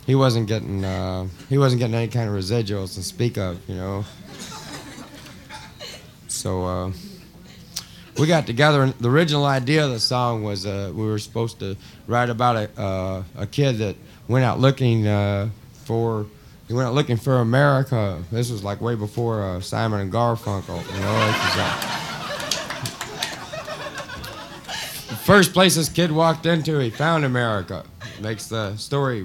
he wasn't getting any kind of residuals to speak of, you know. So we got together, and the original idea of the song was we were supposed to write about a kid that went out looking for America. This was like way before Simon and Garfunkel, you know. The first place this kid walked into, he found America. Makes the story